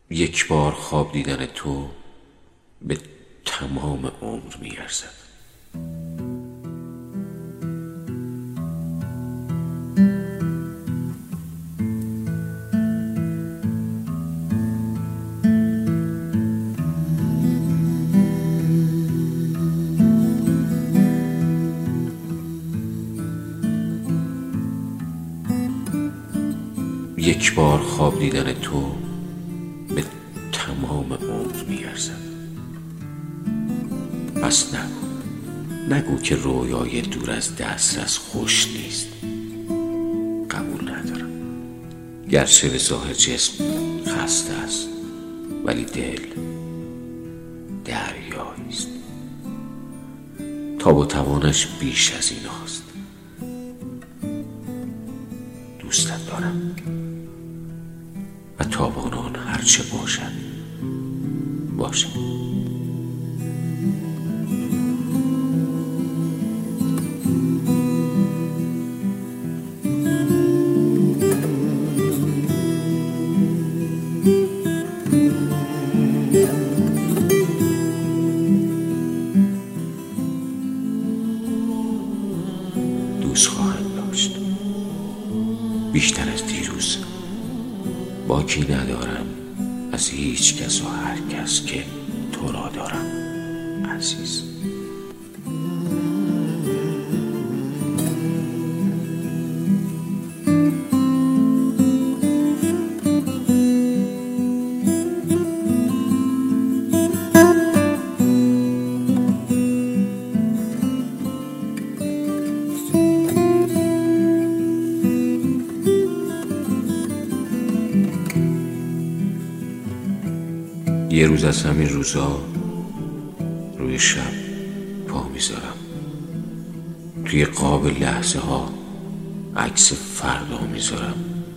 یک بار خواب دیدن تو به تمام عمر می‌ارزد. یک بار خواب دیدن تو به تمام عمر می‌ارزد. پس نگو که رویای دور از دسترس خوش نیست. قبول ندارم. گرچه به ظاهر جسم خسته است، ولی دل دریایی است. تاب و توانش بیش از این هاست. دوستت دارم و تابان آن هرچه باشد باشه. دوست خواهم داشت بیشتر از دیروز. باکی ندارم از هیچ کس و هر کس که تو را دارم عزیز. یه روز از همین روزا روی شب پا میذارم، توی قاب لحظه ها عکس فردا میذارم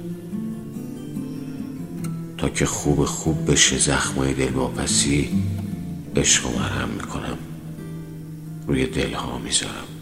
تا که خوب بشه زخمای دلواپسی. عشق و مرهم میکنم روی دلها میذارم.